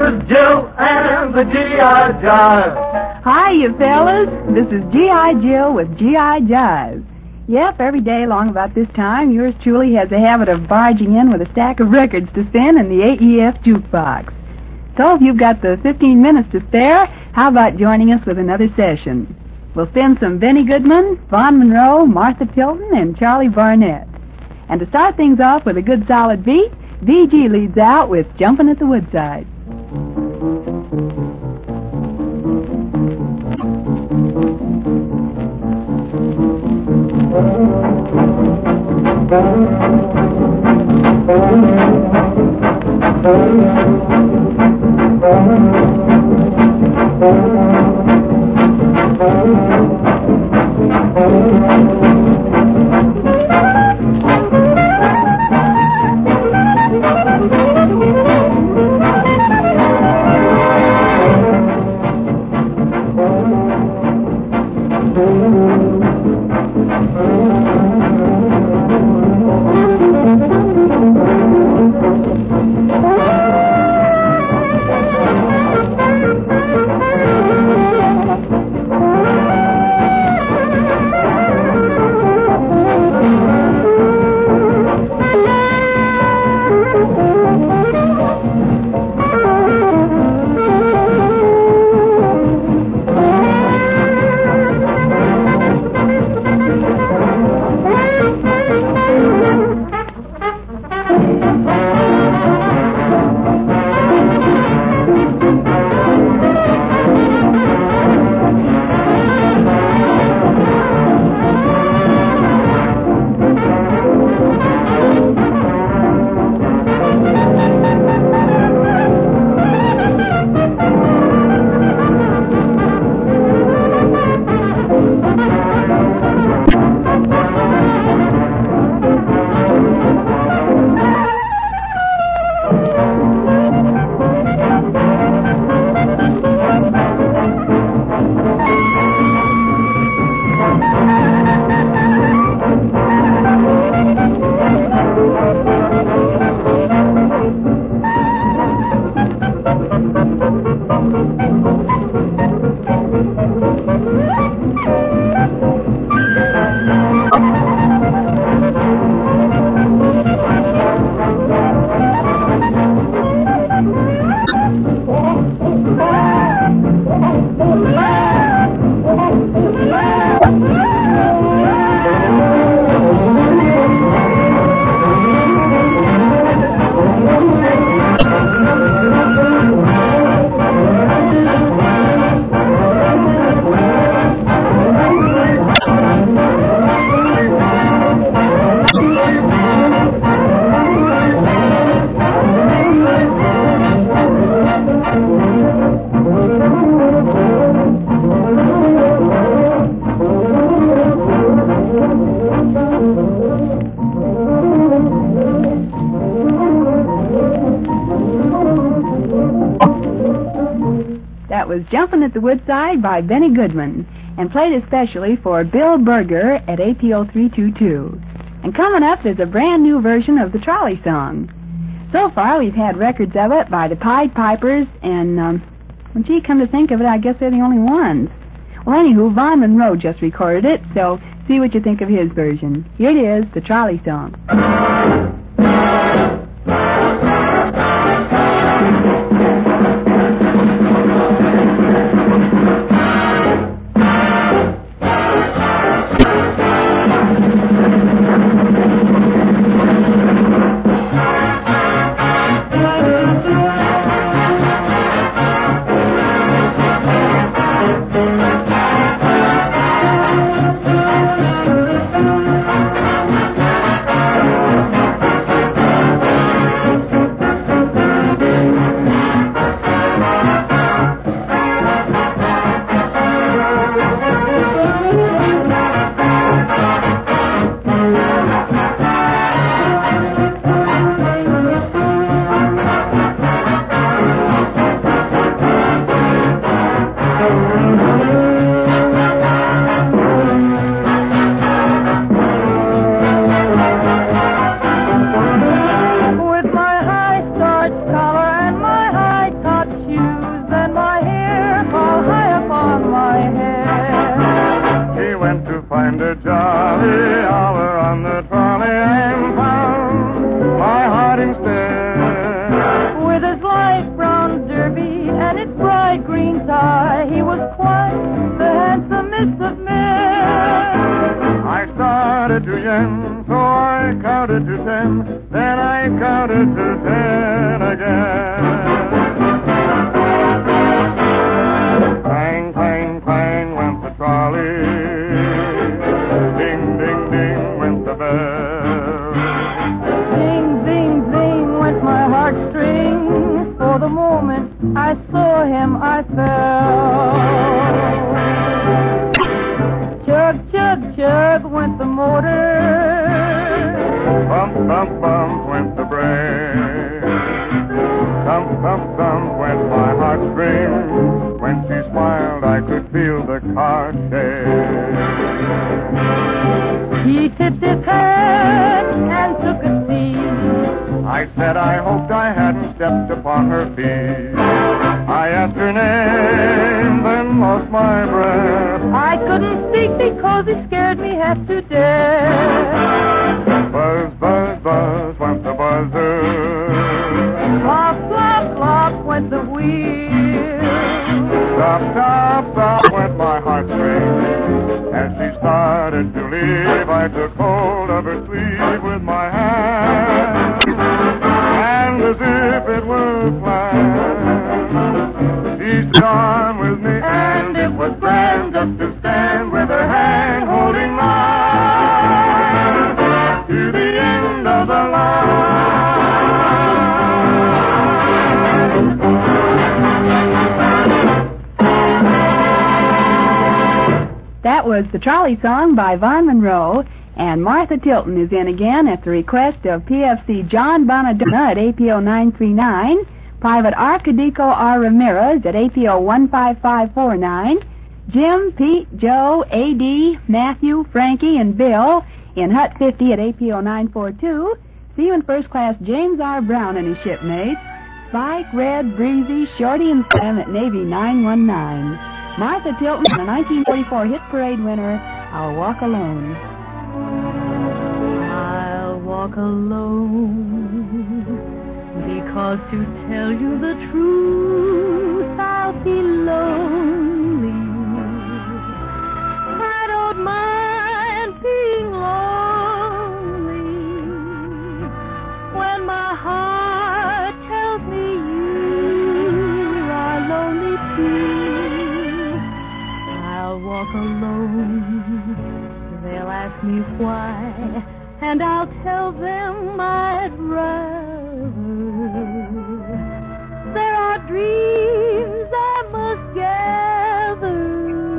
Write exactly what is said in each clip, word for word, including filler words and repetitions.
is Jill and the G I. Jive. Hi, you fellas. This is G I. Jill with G I. Jive. Yep, every day along about this time, yours truly has a habit of barging in with a stack of records to spin in the A E F jukebox. So if you've got the fifteen minutes to spare, how about joining us with another session? We'll spin some Benny Goodman, Vaughn Monroe, Martha Tilton, and Charlie Barnett. And to start things off with a good solid beat, V G leads out with Jumpin' at the Woodside. Was Jumpin' at the Woodside by Benny Goodman, and played especially for Bill Berger at A P O three two two. And coming up is a brand new version of the Trolley Song. So far, we've had records of it by the Pied Pipers, and, um, when gee, come to think of it, I guess they're the only ones. Well, anywho, Vaughn Monroe just recorded it, so see what you think of his version. Here it is, the Trolley Song. I counted to ten, then I counted to ten again. Clang, clang, clang went the trolley. Ding, ding, ding went the bell. Ding, ding, ding went my heartstrings. For the moment I saw him, I fell. Chug, chug, chug went the motor. Bump, bump, bump went the brake. Thump, thump, thump went my heartstrings. When she smiled, I could feel the car shake. He tipped his hat and took a seat. I said I hoped I hadn't stepped upon her feet. I asked her name, then lost my breath. I couldn't speak because he scared me half to death. Buzz, buzz, buzz went the buzzer. Flop, flop, flop went the wheel. Stop, stop, stop went my heartstrings. As she started to leave, I took hold of her sleeve with my hand. And as if it were planned, she stood on with me, and it was grand just to stand with her hand holding mine to the end of the line. That was the Trolley Song by Vaughn Monroe, and Martha Tilton is in again at the request of P F C John Bonadonna at A P O nine three nine, Private Arcadico R. Ramirez at A P O one five five four nine, Jim, Pete, Joe, A D, Matthew, Frankie, and Bill in Hut fifty at A P O nine four two, Seaman First Class James R. Brown and his shipmates, Spike, Red, Breezy, Shorty, and Sam at Navy nine one nine. Martha Tilton, the nineteen forty-four Hit Parade winner, I'll Walk Alone. I'll walk alone, because to tell you the truth, I'll be lonely. I don't mind being lonely when my heart tells me you are lonely too. I'll walk alone. They'll ask me why, and I'll tell them I'd rather. There are dreams I must gather,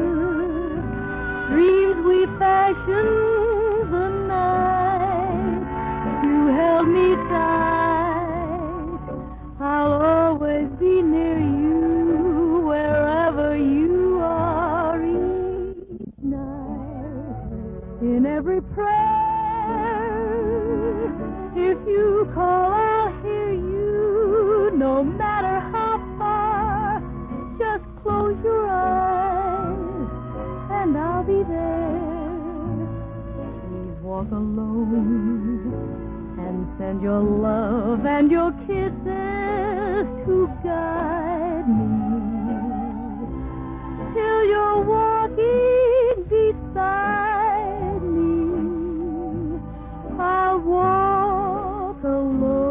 dreams we fashioned the night you held me tight. I'll always be near you wherever you are each night. In every prayer, if you call, I'll hear you. No matter how far, just close your eyes and I'll be there. Please walk alone and send your love and your kisses to guide me till you're walking beside me. I'll walk alone.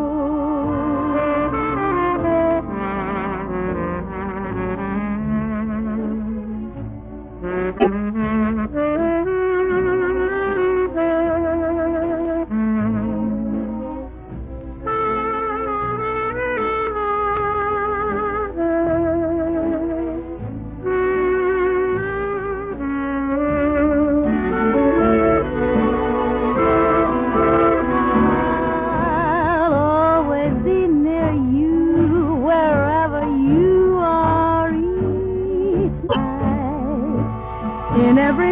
In every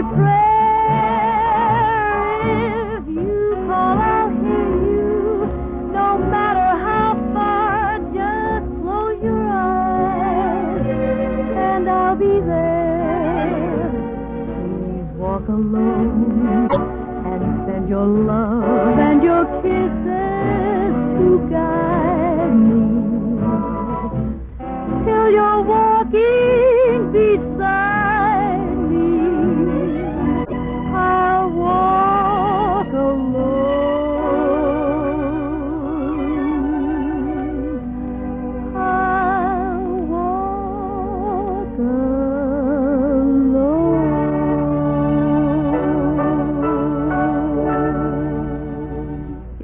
prayer, if you call, I'll hear you. No matter how far, just close your eyes and I'll be there. Please walk alone and send your love and your kisses to guide me till you're walking beside. Alone.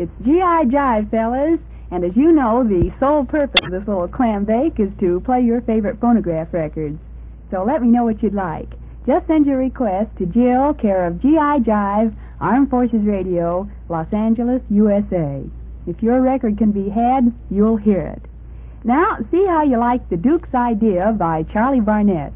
It's G I Jive, fellas. And as you know, the sole purpose of this little clam bake is to play your favorite phonograph records. So let me know what you'd like. Just send your request to Jill, care of G I Jive, Armed Forces Radio, Los Angeles, U S A. If your record can be had, you'll hear it. Now, see how you like The Duke's Idea by Charlie Barnett.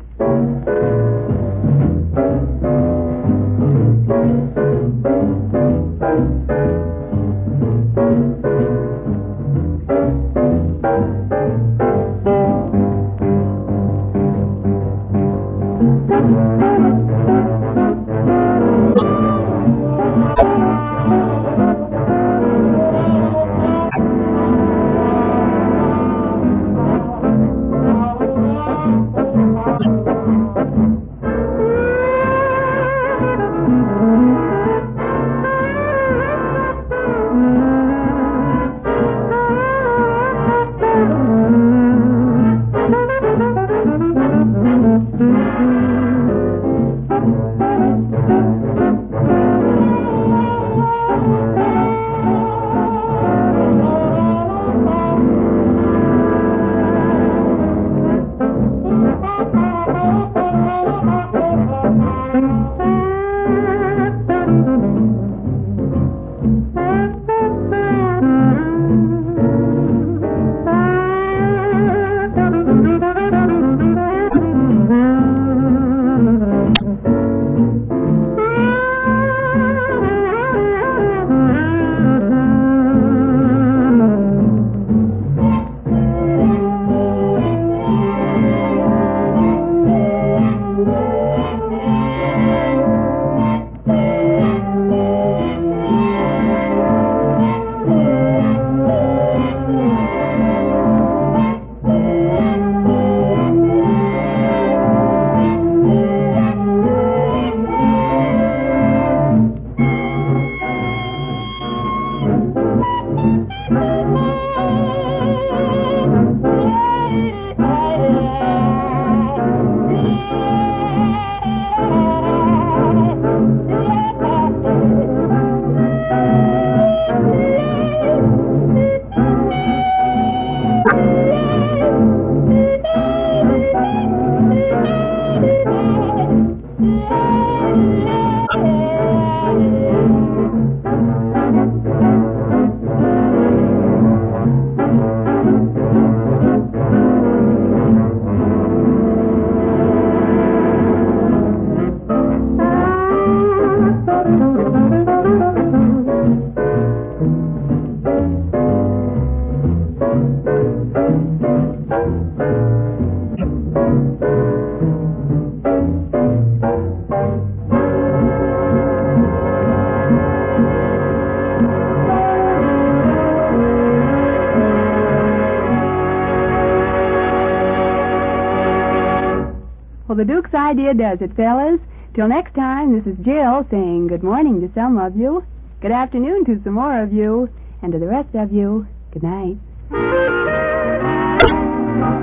Well, the Duke's Idea does it, fellas. Till next time, this is Jill saying good morning to some of you, good afternoon to some more of you, and to the rest of you, good night.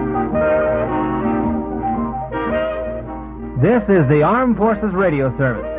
This is the Armed Forces Radio Service.